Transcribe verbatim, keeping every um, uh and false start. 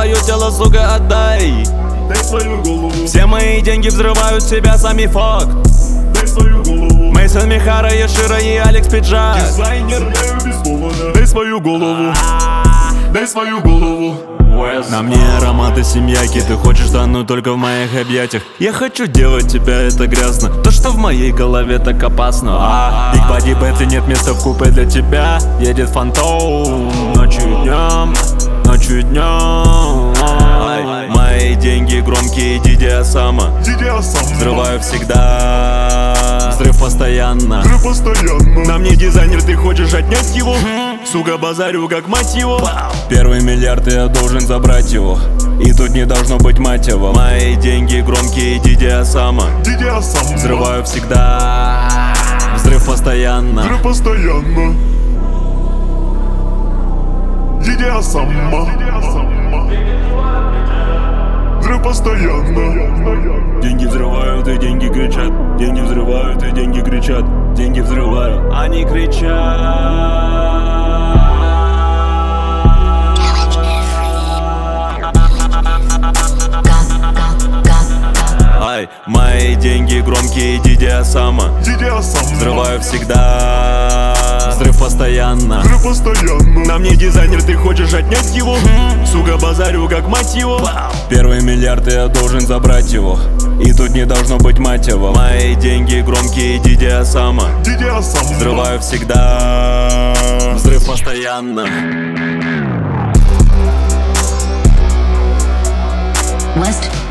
свое тело, сука, отдай. Дай свою голову. Все мои деньги взрывают себя, сами факт. Дай свою голову. Мейсон Михара, Ешира и Алекс Пиджак. Дизайнер, я бессловно. Дай свою голову. Дай свою голову. На мне ароматы семьяки. Ты хочешь тонуть только в моих объятиях. Я хочу делать тебя, это грязно. То, что в моей голове так опасно. А, Big Body Bentley, нет места в купе для тебя. Едет фантом ночью и днем, ночью и днем. Ай, мои деньги громкие, Диди Осама. Диди Осама. Взрываю всегда, взрыв постоянно. Взрыв постоянно. На мне дизайнер, ты хочешь отнять его? Сука, базарю как мать его. Первый миллиард, и я должен забрать его. И тут не должно быть мать его. Мои деньги громкие, Диди Осама. Диди Осама. Взрываю всегда, взрыв постоянно. Взрыв постоянно. Диди Осама. Взрыв постоянно. Деньги взрывают и деньги кричат. Деньги взрывают и деньги кричат. Деньги взрывают, они кричат. Ай, мои деньги громкие, Диди Осама. Диди Осама. Взрываю всегда, взрыв постоянно. Взрыв постоянно. На мне дизайнер, ты хочешь отнять его? Сука, базарю как мать его. Первый миллиард, и я должен забрать его. И тут не должно быть мать его. Мои деньги громкие, Диди Осама. Диди Осама. Взрываю всегда, взрыв постоянно. West